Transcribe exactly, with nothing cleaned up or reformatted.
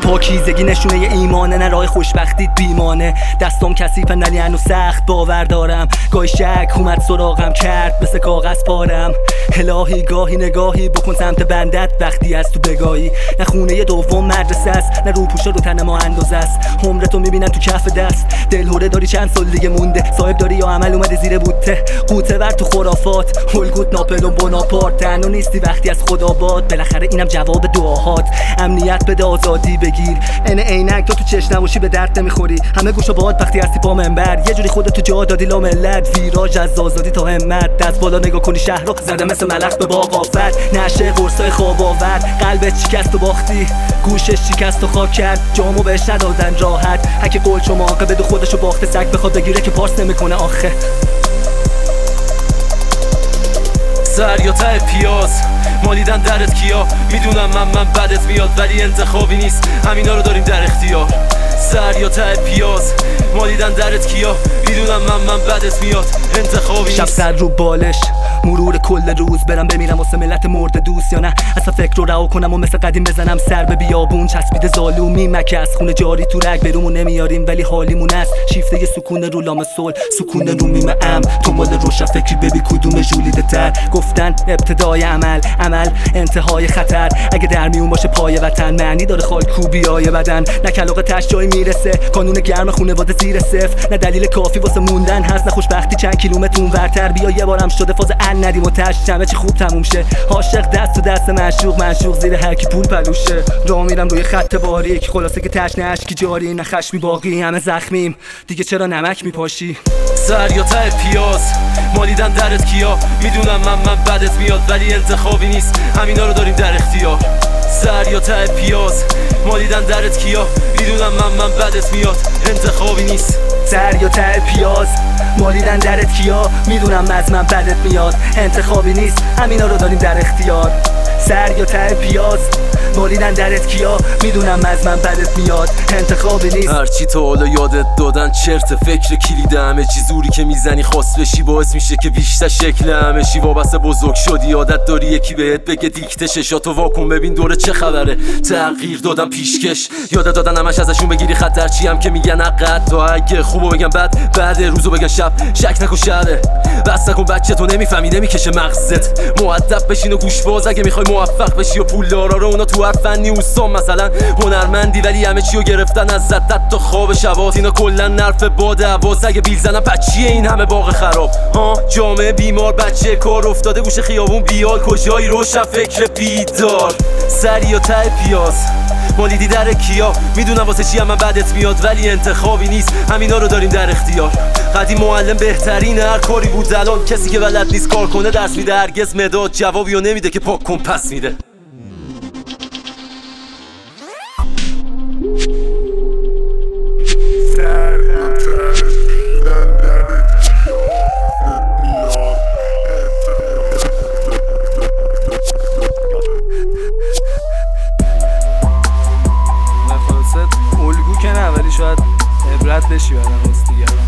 پاکیزگی نشونه ایمانه، نه راه خوشبختی بیمانه. دستم کثیفه ولی هنوز سخت باور دارم. گاهی شک اومد سراغم کرد مثل کاغذ پارم. الهی گاهی نگاهی بکن سمت بندت وقتی از تو بگاهی. نه خونه دوم مدرسه است، نه روپوشا رو تن ما اندازه است. عمرتو میبینن تو کف دست، دلهوره داری چند سال دیگه مونده. صاحب داری یا عمل اومده زیر بوته، قوطه ور تو خرافات. هولگوت ناپلون بوناپارت، تنها نیستی وقتی از خدا باد. بالاخره اینم جواب دعاهات. امنیت بده آزادی بگیر، عین عینک تو تو چش نباشی به درد نمیخوری. همه گوشو باد وقتی هستی پا منبر، یه جوری خودت تو جا دادی لا ملت. ویراژ از آزادی تا همت، دست بالا نگاه کنی شهر رو زده مثل ملخ به باغ آفت. نشه قرصای خواب آور، قلبت شکست و باختی، گوشش شکست و خاک کرد. جامو بهش ندادن راحت، هک قول چو ماقه بده خودشو باخته. سگ بخواد بگیره که پارس نمیکنه آخه. سر یا ته پیاز مالیدن درت کیا، میدونم من من بدت میاد ولی انتخابی نیست، همینا رو داریم در اختیار. سر یا ته پیاز مالیدن درت کیا، میدونم من من بدت میاد انتخابی نیست. شب سر رو بالش مرور کل روز، برم بمیرم واسه ملت مرد دوست یا نه اصلا فکر رو رها کنم و مثل قدیم بزنم سر به بیابون. چسبیده زالومی مکس خونه جاری تو رگ، برومون نمیاریم ولی حالیمون است. شیفته سکون رو لام سول، سکون رو میمه ام. تو مال روشن فکری ببی کدوم ژولیده تر. گفتن ابتدای عمل، عمل انتهای خطر. اگه در میون باشه پای وطن، معنی داره خاک کوبیای بدن. نه کلاغ تش جایی میرسه، قانون گرم خونواده زیر صفر. نه دلیل کافی واسه موندن هست، نه خوشبختی چند کیلومتر اونورتر. بیا یه بارم شده فاز ال ندیم و تش همه چی خوب تموم شه. عاشق دست تو دست معشوق، معشوق زیر هر کی پول پلوشه. راه میرم روی خط باریک، خلاصه که تشنه اشکی جاری. نه خشمی باقی، همه زخمیم دیگه، چرا نمک میپاشی؟ سر یا ته پیاز مالیدن درت کیا، میدونم من من بدت میاد ولی انتخابی نیست، همینا رو داریم در اختیار. سر یا ته پیاز مالیدن درت کیا، میدونم من من بدت میاد انتخابی نیست. سر یا ته پیاز مالیدن درت کیا، میدونم از من بدت میاد انتخابی نیست، همینا رو داریم در اختیار. سر یا ته پیاز مالیدن درت کیا، میدونم از من بدت میاد انتخابی نیست. هرچی تا حالا یادت دادن چرت، فکر کلید همه چی. زوری که میزنی خواست بشی باعث میشه که بیشتر شکل همه چی. وابسته بزرگ شدی عادت داری یکی بهت بگه دیکته. ششاتو واکن ببین دوره چه خبره. تغییر دادم پیشکش، یادت دادن همش ازشون بگیری خطر. چی هم که میگن عقد تا اگه خوبو بگن بد، بعد روزو بگن شب. شک نکن شهره بس نکن بچه تو نمیفهمی نمیکشه مغزت. مؤدب بشین و گوش باز اگه میخوای موفق بشی. و پولدارا رو اونا تو هر فنی اوسام مثلا هنرمندی ولی همه چیو گرفتن از زدت تا خواب شبات. اینا کلا نرف باد عواز اگه بیل زنن بچیه این همه باغ خراب. ها جامعه بیمار، بچه کار افتاده گوشه خیابون بیال. کجایی روشن فکر بیدار. سر یا ته پیاز مالیدی در کیا، میدونم واسه چی هم من بدت میاد ولی انتخابی نیست، همینا رو داریم در اختیار. قدیم معلم بهترین هر کاری بود، الان کسی که بلد نیست کار کنه درس میده. هرگز مداد جوابیو نمیده که پاک کن پس میده. الگو که نه ولی شاید عبرت بشی برام از دیگران.